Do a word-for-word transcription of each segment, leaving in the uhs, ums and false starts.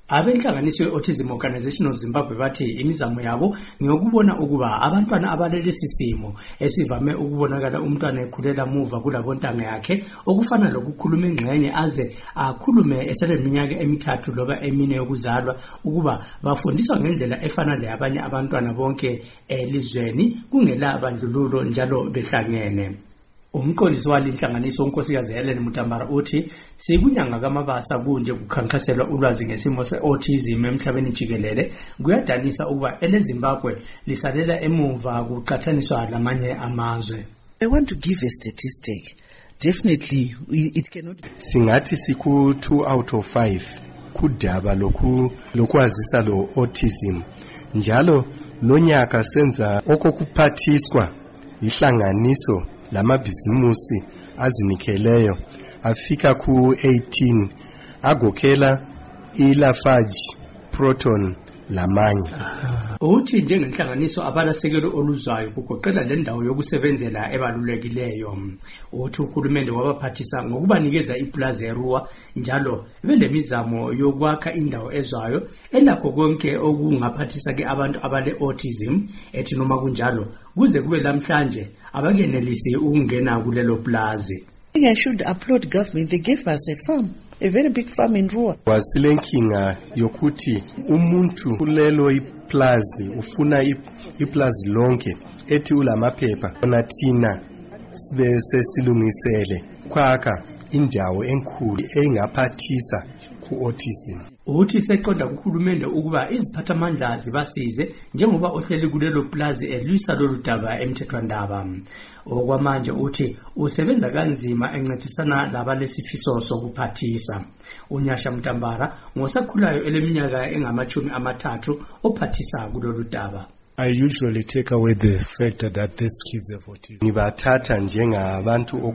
Abenhlanganiso ye-Autism Organization of Zimbabwe bathi imizamo yabo ngiyokubona ukuba abantwana abalelesi simo esivame ukubonakala umntwana ekhulela muva kulabontanga yakhe okufana lokukhuluma ingxenye aze akhulume eseleminyaka emithathu loba emine yokuzalwa ukuba bafundiswa ngendlela efana leyabanye abantwana bonke elizweni kungela bandlululo njalo behlangene. Umqondisi walinhlanganiso unkosikazi Helen Mutambara uthi sikunyanga kamabasa kunje kukhankaselwa ulwazi ngesimo se-autism emhlabeni jikelele kuyadanisa ukuba eleZimbabwe lisalela emuva kuqhathaniswa lamanye amazwe. I want to give a statistic. Definitely it cannot. Singathi siku two out of five kudaba lokhu lokwazisa lo autism. Njalo lonyaka senza okokuphathiswa ihlanganiso lamabhizimusi azinikeleyo afika ku eighteen agokela iLafarge Proton lamanye. Uthi njengenhlanganiso abalasekelo oluzwayo kugoqela le ndawo yokusebenzela ebalulekileyo. Uthi uhulumende wabaphathisa ngokubanikeza iplaza eRua njalo belemizamo yokwakha indawo ezwayo elakho konke okungaphathisa ke abantu abale autism ethi noma kunjalo kuze kube lamhlanje abakenelisi ukungena kulelo plaza. I should applaud government. They gave us a farm, a very big farm in Rua. Wasilenkinga yokuthi umuntu kulelo iplazi ufuna iplazi lonke ethi ulamaphepha ona thina sibe sesilungisele kwakha indawo enkulu engaphathisa ku autism. Uthi seqonda kuhulumende ukuba iziphathamandla zibasize njengoba ohleli kulelo plaza elwisa lolu daba emthethwandaba. Okwamanje uthi usebenza kanzima encedisana labalesifiso sokuphathisa. Unyasha Mtambara ngosakhulayo eleminyaka engamachumi amathathu ophathisa kulolu daba. I usually take away the fact that these kids have autism. Nibathatha njengabantu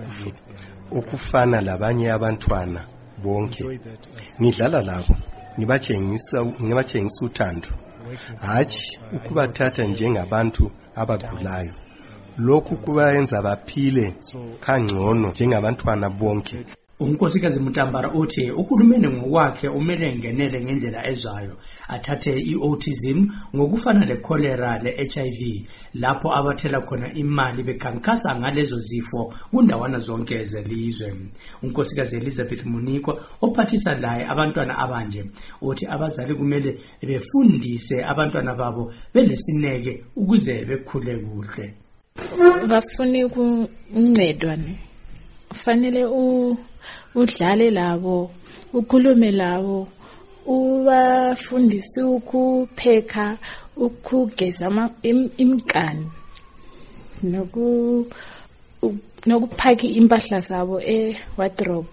okufana labanye abantwana bonke. Ngidlala labo ngibatshengisa ngibatshengisa uthando. Hathi ukubathatha njengabantu abagulayo. Lokhu kubayenza baphile kangcono njengabantwana bonke. Unkosikazi Mutambara uthi uhulumende ngokwakhe umele ngenele ngendlela ezwayo athathe i-autism ngokufana le-cholera le-H I V lapho abathela khona imali bekhankasa ngalezo zifo kundawana zonke zelizwe. Unkosikazi Elizabeth Muniko ophathisa laye abantwana abanje uthi abazali kumele befundise abantwana babo belesineke ukuze bekhule kuhle. Bafuni ukuncedwa ne fanele u udlale labo ukhulume labo ubafundise ukupheka ukugeza imikani noku nokuphaka impahla zabo e-wardrobe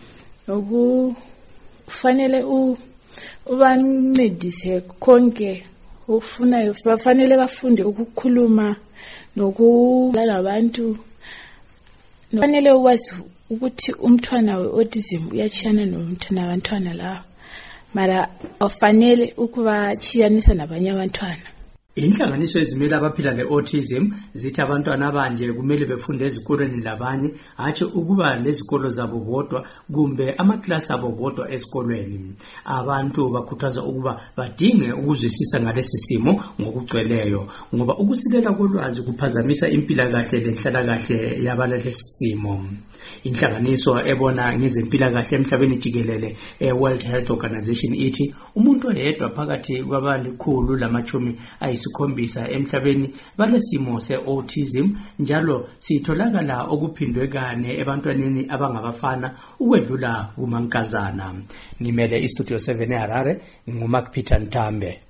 nokufanele ubancedise konke ufunayo bafanele bafunde ukukhuluma nokulala abantu nofanele ukwazi ukuthi umntwana we-autism uyachiyana nomntwana abantwana la mara afanele ukubachiyanisa nabanye abantwana. Inhlanganiso ezimela abaphila le-autism zithi abantwana abanje kumele befunde ezikolweni labanye hathi ukuba lezikolo zabo bodwa kumbe amaklasi abo bodwa esikolweni. Abantu bakhuthaza ukuba badinge ukuzwisisa ngalesi simo ngokugcweleyo ngoba ukusilela kolwazi kuphazamisa impilakahle lenhlalakahle yabalesi simo. Inhlanganiso ebona ngezempilakahle emhlabeni jikelele e-World Health Organization ithi umuntu oyedwa phakathi kwabalikhulu lamachumi ayisikhombisa emhlabeni balesimo se-autism njalo sitholakala okuphindwe kane ebantwaneni abangabafana ukwedlula kumankazana. Ngimele istudio seven eHarare nguMark Peter Ntambe.